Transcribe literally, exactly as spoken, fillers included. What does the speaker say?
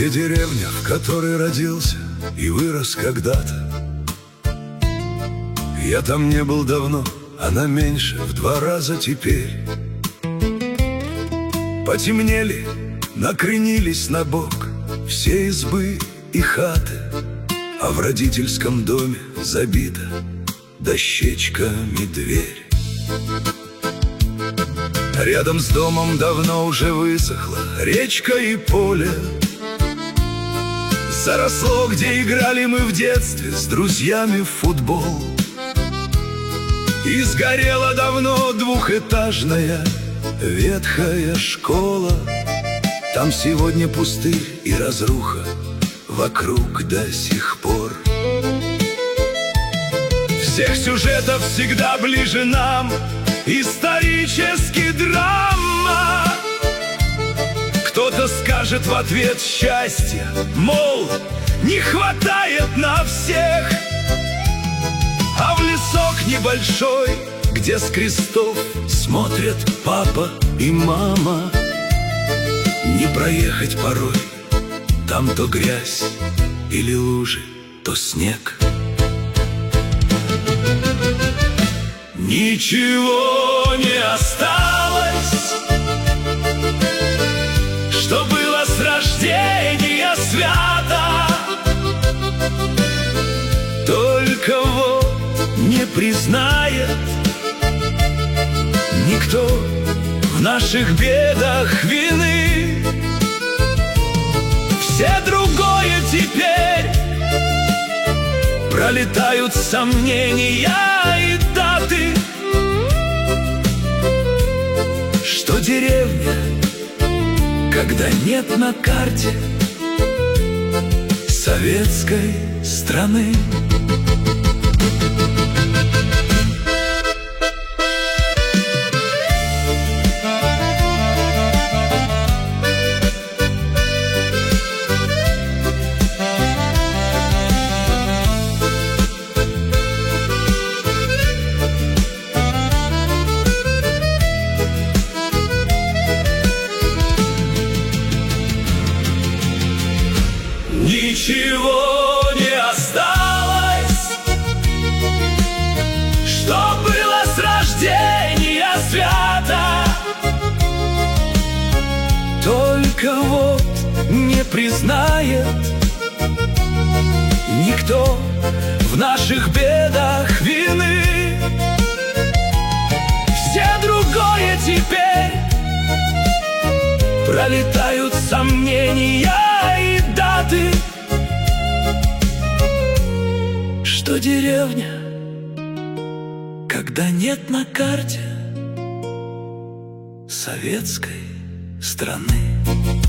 Где деревня, в которой родился и вырос когда-то? Я там не был давно, она меньше в два раза теперь. Потемнели, накренились на бок все избы и хаты, а в родительском доме забита дощечками дверь. Рядом с домом давно уже высохла речка и поле. Заросло, где играли мы в детстве с друзьями в футбол. И сгорела давно двухэтажная ветхая школа. Там сегодня пустырь и разруха вокруг до сих пор. Всех сюжетов всегда ближе нам исторический драма. Кто-то скажет в ответ счастье, мол, не хватает на всех. А в лесок небольшой, где с крестов смотрят папа и мама, не проехать порой. Там то грязь или лужи, то снег. Ничего не осталось, что было с рождения свято. Только вот не признает никто в наших бедах вины. Все другое теперь пролетают сомнения и даты, что деревня, когда нет на карте советской страны. Ничего не осталось, что было с рождения свято. Только вот не признает никто в наших бедах вины. Все другое теперь пролетают сомнения и даты, что деревня, когда нет на карте советской страны.